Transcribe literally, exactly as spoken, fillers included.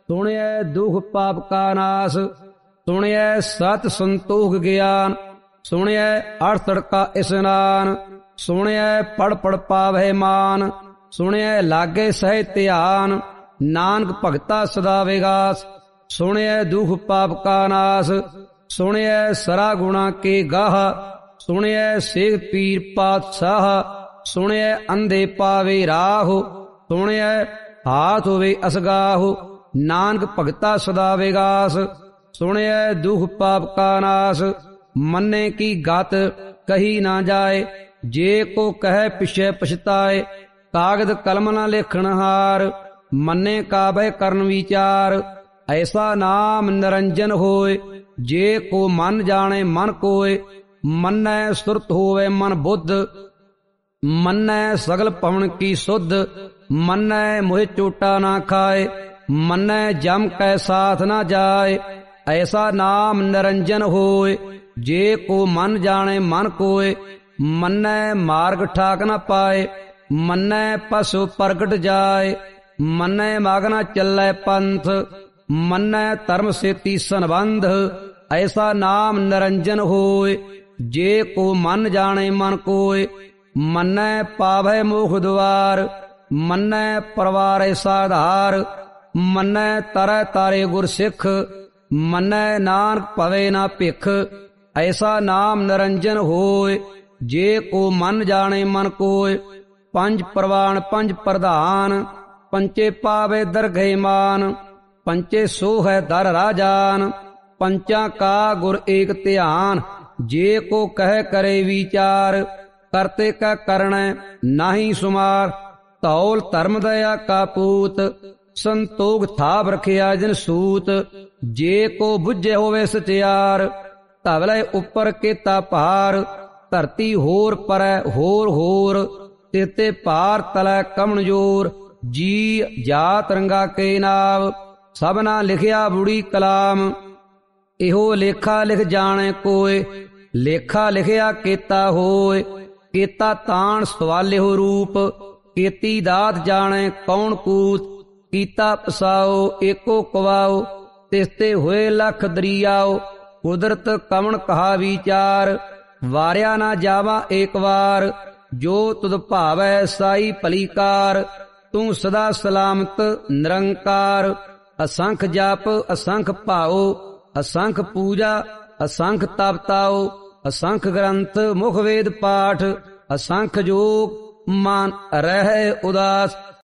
ਸੁਣਿਐ ਦੁਖ ਪਾਪ ਕਾ ਨਾਸ। ਸੁਣਿਐ ਸਤ ਸੰਤੋਖ ਗਿਆਨ। ਸੁਣਿਐ ਅੜਤੜ ਕਾ ਇਸਨਾਨ। ਸੁਣਿਐ ਪੜ ਪੜ ਪਾਵਹਿ ਮਾਨ। ਸੁਣਿਐ ਲਾਗੇ ਸਹਿ ਧਿਆਨ। ਨਾਨਕ ਭਗਤਾ ਸਦਾ ਵਿਗਾਸ। ਸੁਣਿਐ ਦੁਖ ਪਾਪ ਕਾ ਨਾਸ। ਸੁਣਿਐ ਸਰਾ ਗੁਣਾ ਕੇ ਗਾਹ। ਸੁਣਿਐ ਸੇਖ ਪੀਰ ਪਾਤਸ਼ਾਹ। ਸੁਣਿਐ ਅੰਧੇ ਪਾਵੇ ਰਾਹੁ। ਸੁਣਿਐ ਹਾਥ ਹੋਵੇ ਅਸਗਾਹੁ। ਨਾਨਕ ਭਗਤਾ ਸਦਾ ਵਿਗਾਸ। ਸੁਣਿਐ ਦੁਖ ਪਾਪ ਕਾ ਨਾਸ। ਮੰਨੇ ਕੀ ਗਤ ਕਹੀ ਨਾ ਜਾਏ। ਜੇ ਕੋ ਕਹਿ ਪਿਛੈ ਪਛਤਾਏ। ਕਾਗਦ ਕਲਮ ਨਾ ਲਿਖਣ ਹਾਰ। ਮੰਨੇ ਕਾਬਹਿ ਕਰਨ ਵਿਚਾਰ। ਐਸਾ ਨਾਮ ਨਿਰੰਜਨ ਹੋਏ। ਜੇ ਕੋ ਮਨ ਜਾਣੇ ਮਨ ਕੋਏ। ਮੰਨੈ ਸੁਰਤ ਹੋਵੇ ਮਨ ਬੁੱਧ। ਮੰਨੈ ਸਗਲ ਪਵਨ ਕੀ ਸੁਧ। ਮੰਨੈ ਮੋਹਿ ਚੋਟਾ ਨਾ ਖਾਏ। ਮੰਨੈ ਜਮ ਕੈ ਸਾਥ ਨਾ ਜਾਏ। ਐਸਾ ਨਾਮ ਨਿਰੰਜਨ ਹੋਏ। ਜੇ ਕੋ ਮਨ ਜਾਣੇ ਮਨ ਕੋਏ। ਮੰਨੈ ਮਾਰਗ ਠਾਕ ਨਾ ਪਾਏ। ਮੰਨੈ ਪਸੁ ਪ੍ਰਗਟ ਜਾਏ। ਮੰਨੈ ਮਗ ਨਾ ਚੱਲੈ ਪੰਥ। ਮੰਨੈ ਧਰਮ ਸੇਤੀ ਸੰਬੰਧ। ਐਸਾ ਨਾਮ ਨਿਰੰਜਨ ਹੋਏ। ਜੇ ਕੋ ਮਨ ਜਾਣੇ ਮਨ ਕੋਏ। ਮੰਨੈ ਪਾਵੈ ਮੋਖ ਦੁਆਰ। ਮੰਨੈ ਪਰਵਾਰੈ ਸਾਧਾਰ। ਮੰਨੈ ਤਰੈ ਤਾਰੇ ਗੁਰ ਸਿੱਖ। ਮੰਨੈ ਨਾਨਕ ਭਵੇ ਨਾ ਭਿਖ। ਐਸਾ ਨਾਮ ਨਿਰੰਜਨ ਹੋਏ। ਜੇ ਕੋ ਮਨ ਜਾਣੇ ਮਨ ਕੋਏ। ਪੰਜ ਪ੍ਰਵਾਨ ਪੰਜ ਪ੍ਰਧਾਨ। ਪੰਚੇ ਪਾਵੇ ਦਰਗਹਿ ਮਾਨ। ਪੰਚੇ ਸੋ ਹੈ ਦਰ ਰਾਜਾਨ। ਪੰਚਾਂ ਕਾ ਗੁਰ ਏਕ ਧਿਆਨ। ਜੇ ਕੋ ਕਹਿ ਕਰੇ ਵਿਚਾਰ। ਕਰਤੇ ਕਾ ਕਰਣੈ ਨਾਹੀ ਸੁਮਾਰ। ਧੌਲ ਧਰਮ ਦਇਆ ਕਾ ਪੂਤ। ਸੰਤੋਖ ਥਾਪ ਰਖਿਆ ਜਿਨ ਸੂਤ। ਜੇ ਕੋ ਬੁੱਝੇ ਹੋਵੇ ਸਚਿਆਰ। ਧਵਲੇ ਉੱਪਰ ਕੀਤਾ ਭਾਰ। ਧਰਤੀ ਹੋਰ ਪਰੈ ਹੋਰ ਹੋਰ। ਤੇਤੇ ਭਾਰ ਤਲੈ ਕਮਣ ਜੋਰ। ਜੀ ਜਾਤ ਰੰਗਾ ਕੇ ਨਾਮ। ਸਭਨਾ ਲਿਖਿਆ ਬੁੜੀ ਕਲਾਮ। ਇਹੋ ਲੇਖਾ ਲਿਖ ਜਾਣੇ ਕੋਏ। ਲੇਖਾ ਲਿਖਿਆ ਕੀਤਾ ਹੋਏ। ਕੀਤਾ ਤਾਣ ਸਵਾਲਿਓ ਰੂਪ। ਕੀਤੀ ਦਾਤ ਜਾਣੇ ਕੌਣ ਕੂਤ। ਕੀਤਾ ਪਸਾਓ ਏਕੋ ਕਵਾਓ। ਤਿਸਤੇ ਹੋਏ ਲੱਖ ਦਰਿਆਓ। ਕੁਦਰਤ ਕਵਣ ਕਹਾ ਵਿਚਾਰ। ਵਾਰਿਆ ਨਾ ਜਾਵਾ ਏਕ ਵਾਰ। ਜੋ ਤੁਧ ਭਾਵੈ ਸਾਈ ਭਲੀ ਕਾਰ। ਤੂੰ ਸਦਾ ਸਲਾਮਤ ਨਿਰੰਕਾਰ। ਅਸੰਖ ਜਪ ਅਸੰਖ ਭਾਉ। ਅਸੰਖ ਪੂਜਾ ਅਸੰਖ ਤਪਤਾਓ। ਅਸੰਖ ਗ੍ਰੰਥ ਮੁਖ ਵੇਦ ਪਾਠ। ਅਸੰਖ ਜੋਗ ਮਨ ਰਹਿ ਉਦਾਸ।